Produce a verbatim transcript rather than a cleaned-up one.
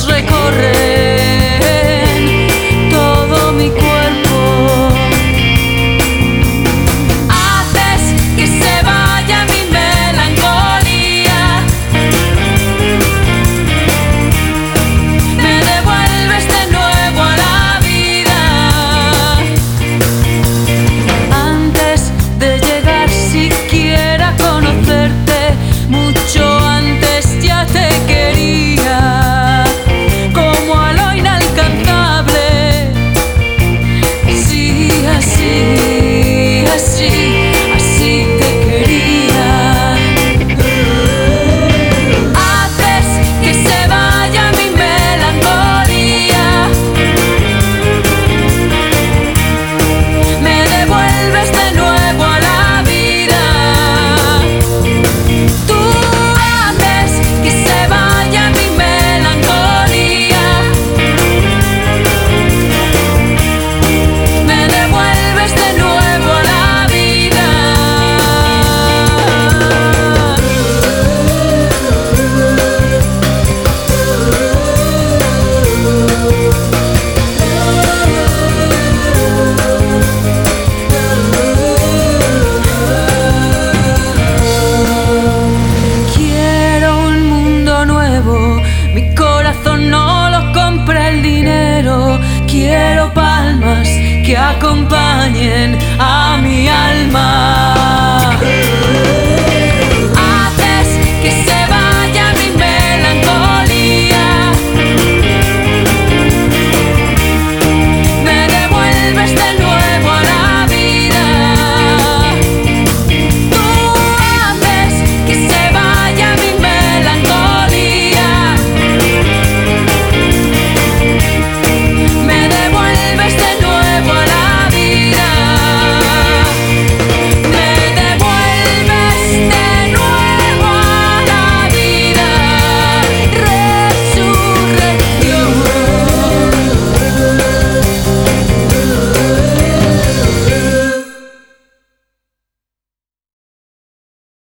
recorren todo mi cuerpo. Haces que se vaya mi melancolía, me devuelves de nuevo a la vida. Antes de llegar siquiera a conocerte, mucho antes ya te quería, como a lo inalcanzable. Sí, así, así, así te quería. Haces que se vaya mi melancolía, me devuelves de nuevo a la vida. Tú haces que se vaya mi melancolía, me devuelves de nuevo a la vida. Quiero un mundo nuevo, mi corazón no lo compra el dinero. Quiero palmas que acompañen a mi alma.